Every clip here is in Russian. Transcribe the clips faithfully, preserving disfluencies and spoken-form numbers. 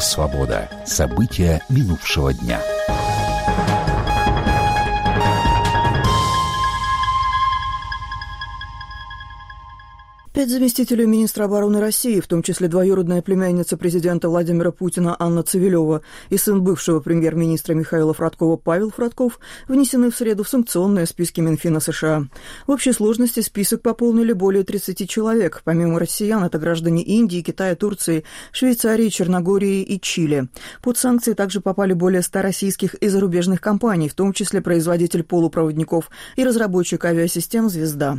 «Свобода». События минувшего дня. Пять заместителей министра обороны России, в том числе двоюродная племянница президента Владимира Путина Анна Цивилева и сын бывшего премьер-министра Михаила Фродкова Павел Фродков, внесены в среду в санкционные списки Минфина США. В общей сложности список пополнили более тридцати человек. Помимо россиян, это граждане Индии, Китая, Турции, Швейцарии, Черногории и Чили. Под санкции также попали более ста российских и зарубежных компаний, в том числе производитель полупроводников и разработчик авиасистем «Звезда».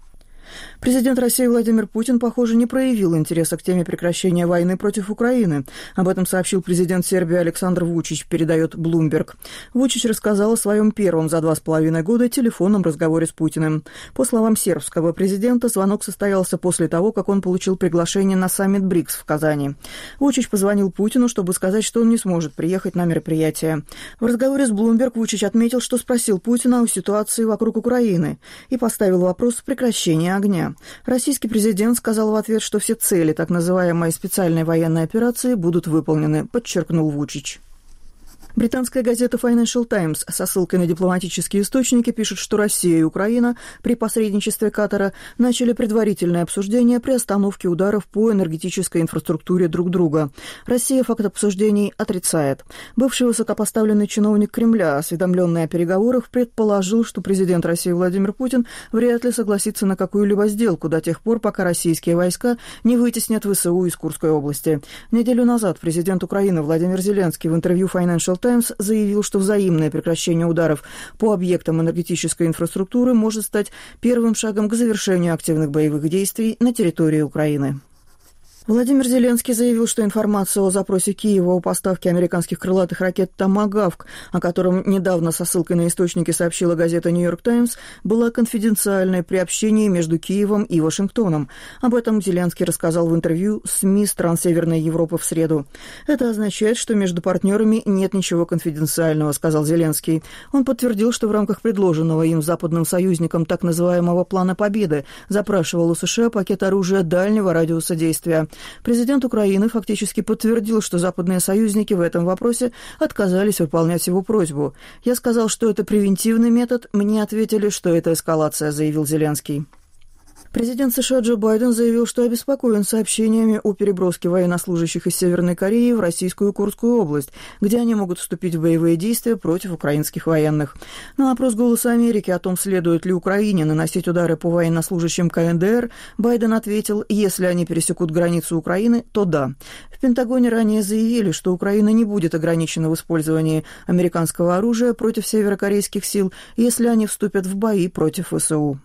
Президент России Владимир Путин, похоже, не проявил интереса к теме прекращения войны против Украины. Об этом сообщил президент Сербии Александр Вучич, передает Bloomberg. Вучич рассказал о своем первом за два с половиной года телефонном разговоре с Путиным. По словам сербского президента, звонок состоялся после того, как он получил приглашение на саммит БРИКС в Казани. Вучич позвонил Путину, чтобы сказать, что он не сможет приехать на мероприятие. В разговоре с Bloomberg Вучич отметил, что спросил Путина о ситуации вокруг Украины и поставил вопрос прекращения огня. Российский президент сказал в ответ, что все цели так называемой специальной военной операции будут выполнены, подчеркнул Вучич. Британская газета Financial Times со ссылкой на дипломатические источники пишет, что Россия и Украина при посредничестве Катара начали предварительное обсуждение приостановки ударов по энергетической инфраструктуре друг друга. Россия факт обсуждений отрицает. Бывший высокопоставленный чиновник Кремля, осведомленный о переговорах, предположил, что президент России Владимир Путин вряд ли согласится на какую-либо сделку до тех пор, пока российские войска не вытеснят ВСУ из Курской области. Неделю назад президент Украины Владимир Зеленский в интервью Financial Times заявил, что взаимное прекращение ударов по объектам энергетической инфраструктуры может стать первым шагом к завершению активных боевых действий на территории Украины. Владимир Зеленский заявил, что информация о запросе Киева о поставке американских крылатых ракет «Томагавк», о котором недавно со ссылкой на источники сообщила газета «Нью-Йорк Таймс», была конфиденциальной при общении между Киевом и Вашингтоном. Об этом Зеленский рассказал в интервью СМИ стран Северной Европы в среду. «Это означает, что между партнерами нет ничего конфиденциального», — сказал Зеленский. Он подтвердил, что в рамках предложенного им западным союзникам так называемого «Плана Победы» запрашивал у США пакет оружия дальнего радиуса действия. Президент Украины фактически подтвердил, что западные союзники в этом вопросе отказались выполнять его просьбу. «Я сказал, что это превентивный метод, мне ответили, что это эскалация», — заявил Зеленский. Президент США Джо Байден заявил, что обеспокоен сообщениями о переброске военнослужащих из Северной Кореи в российскую Курскую область, где они могут вступить в боевые действия против украинских военных. На вопрос «Голоса Америки» о том, следует ли Украине наносить удары по военнослужащим ка эн дэ эр, Байден ответил, если они пересекут границу Украины, то да. В Пентагоне ранее заявили, что Украина не будет ограничена в использовании американского оружия против северокорейских сил, если они вступят в бои против ВСУ.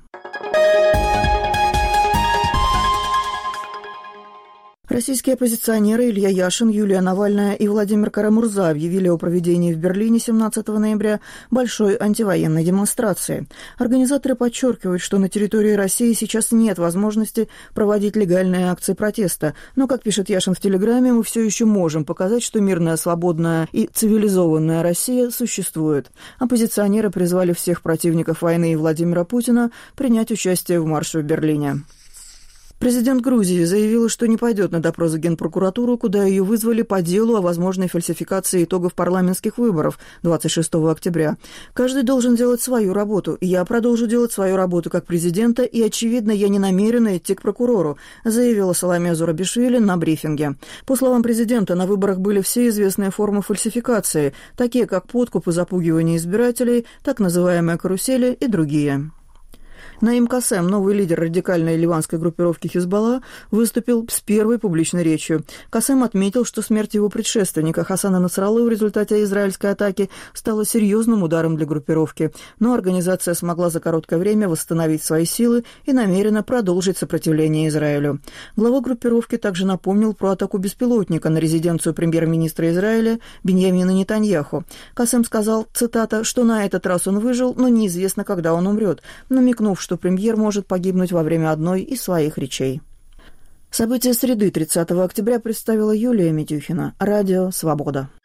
Российские оппозиционеры Илья Яшин, Юлия Навальная и Владимир Кара-Мурза объявили о проведении в Берлине семнадцатого ноября большой антивоенной демонстрации. Организаторы подчеркивают, что на территории России сейчас нет возможности проводить легальные акции протеста. Но, как пишет Яшин в Телеграме, мы все еще можем показать, что мирная, свободная и цивилизованная Россия существует. Оппозиционеры призвали всех противников войны и Владимира Путина принять участие в марше в Берлине. Президент Грузии заявила, что не пойдет на допрос в Генпрокуратуру, куда ее вызвали по делу о возможной фальсификации итогов парламентских выборов двадцать шестого октября. «Каждый должен делать свою работу. Я продолжу делать свою работу как президента, и, очевидно, я не намерена идти к прокурору», заявила Саломе Зурабишвили на брифинге. По словам президента, на выборах были все известные формы фальсификации, такие как подкуп и запугивание избирателей, так называемые карусели и другие. Наим Кассем, новый лидер радикальной ливанской группировки Хизбалла, выступил с первой публичной речью. Кассем отметил, что смерть его предшественника Хасана Насраллы в результате израильской атаки стала серьезным ударом для группировки, но организация смогла за короткое время восстановить свои силы и намерена продолжить сопротивление Израилю. Глава группировки также напомнил про атаку беспилотника на резиденцию премьер-министра Израиля Биньямина Нетаньяху. Кассем сказал, цитата, что на этот раз он выжил, но неизвестно, когда он умрет, намекнув, что что премьер может погибнуть во время одной из своих речей. События среды тридцатого октября представила Юлия Митюхина. Радио «Свобода».